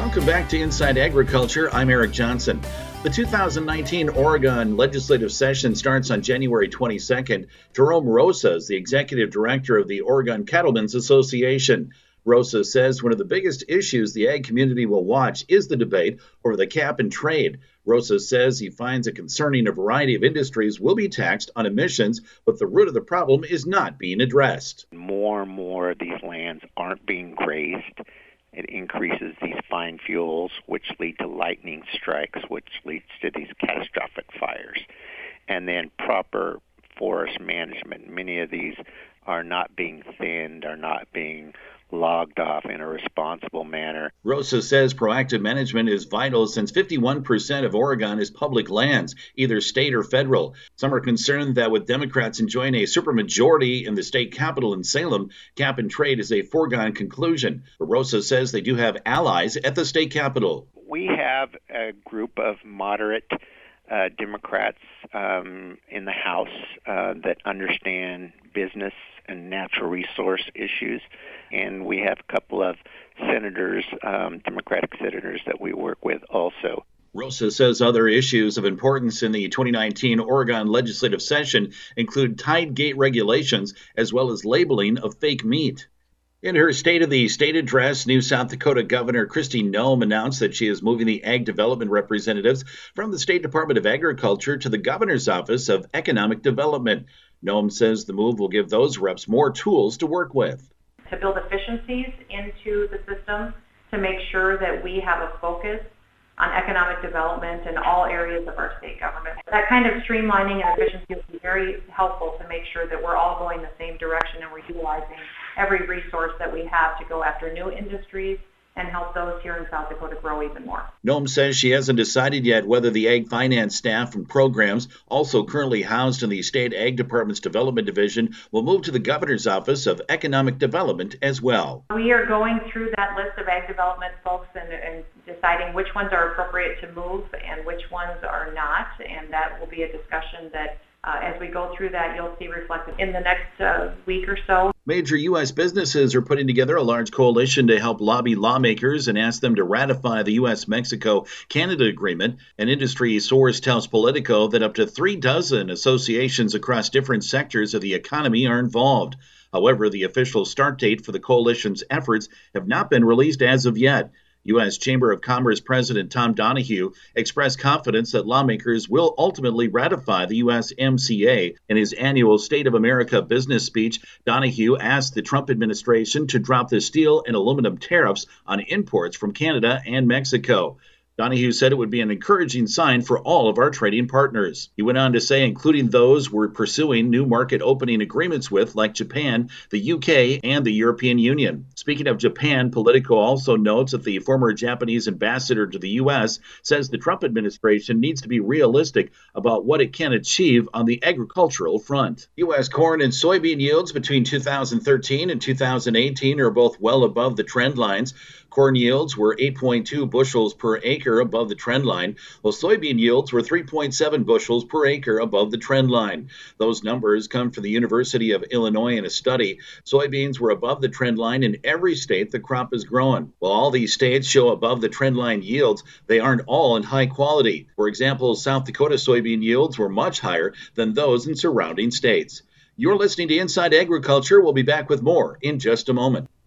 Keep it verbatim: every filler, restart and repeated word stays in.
Welcome back to Inside Agriculture. I'm Eric Johnson. The two thousand nineteen Oregon legislative session starts on January twenty-second. Jerome Rosa is the executive director of the Oregon Cattlemen's Association. Rosa says one of the biggest issues the ag community will watch is the debate over the cap and trade. Rosa says he finds it concerning a variety of industries will be taxed on emissions, but the root of the problem is not being addressed. More and more of these lands aren't being grazed. It increases these fine fuels, which lead to lightning strikes, which leads to these catastrophic fires. And then proper forest management. Many of these are not being thinned, are not being logged off in a responsible manner. Rosa says proactive management is vital since fifty-one percent of Oregon is public lands, either state or federal. Some are concerned that with Democrats enjoying a supermajority in the state capital in Salem, cap and trade is a foregone conclusion. But Rosa says they do have allies at the state capital. We have a group of moderate uh, Democrats um, in the House uh, that understand business and natural resource issues. And we have a couple of senators, um, Democratic senators, that we work with also. Rosa says other issues of importance in the twenty nineteen Oregon legislative session include tide gate regulations as well as labeling of fake meat. In her State of the State address, New South Dakota Governor Kristi Noem announced that she is moving the ag development representatives from the State Department of Agriculture to the Governor's Office of Economic Development. Noem says the move will give those reps more tools to work with. To build efficiencies into the system, to make sure that we have a focus on economic development in all areas of our state government. That kind of streamlining and efficiency will be very helpful to make sure that we're all going the same direction and we're utilizing every resource that we have to go after new industries and help those here in South Dakota grow even more. Noem says she hasn't decided yet whether the ag finance staff and programs also currently housed in the State Ag Department's Development Division will move to the Governor's Office of Economic Development as well. We are going through that list of ag development folks and, and deciding which ones are appropriate to move and which ones are not, and that will be a discussion that Uh, as we go through that, you'll see reflected in the next uh, week or so. Major U S businesses are putting together a large coalition to help lobby lawmakers and ask them to ratify the U S Mexico Canada agreement. An industry source tells Politico that up to three dozen associations across different sectors of the economy are involved. However, the official start date for the coalition's efforts have not been released as of yet. U S Chamber of Commerce President Tom Donahue expressed confidence that lawmakers will ultimately ratify the U S M C A. In his annual State of America business speech, Donahue asked the Trump administration to drop the steel and aluminum tariffs on imports from Canada and Mexico. Donahue said it would be an encouraging sign for all of our trading partners. He went on to say, including those we're pursuing new market opening agreements with, like Japan, the U K, and the European Union. Speaking of Japan, Politico also notes that the former Japanese ambassador to the U S says the Trump administration needs to be realistic about what it can achieve on the agricultural front. U S corn and soybean yields between two thousand thirteen and two thousand eighteen are both well above the trend lines. Corn yields were eight point two bushels per acre above the trend line, while soybean yields were three point seven bushels per acre above the trend line. Those numbers come from the University of Illinois in a study. Soybeans were above the trend line in every state the crop is growing. While all these states show above the trend line yields, they aren't all in high quality. For example, South Dakota soybean yields were much higher than those in surrounding states. You're listening to Inside Agriculture. We'll be back with more in just a moment.